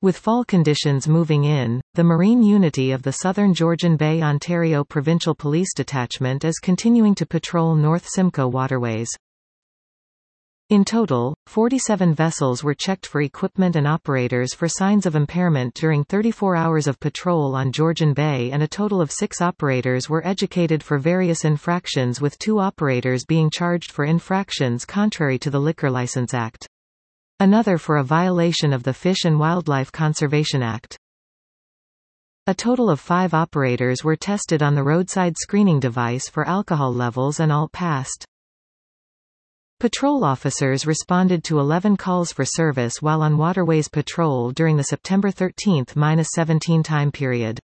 With fall conditions moving in, the Marine Unity of the Southern Georgian Bay Ontario Provincial Police Detachment is continuing to patrol North Simcoe waterways. In total, 47 vessels were checked for equipment and operators for signs of impairment during 34 hours of patrol on Georgian Bay, and a total of 6 operators were educated for various infractions, with 2 operators being charged for infractions contrary to the Liquor License Act. Another for a violation of the Fish and Wildlife Conservation Act. A total of 5 operators were tested on the roadside screening device for alcohol levels, and all passed. Patrol officers responded to 11 calls for service while on waterways patrol during the September 13–17 time period.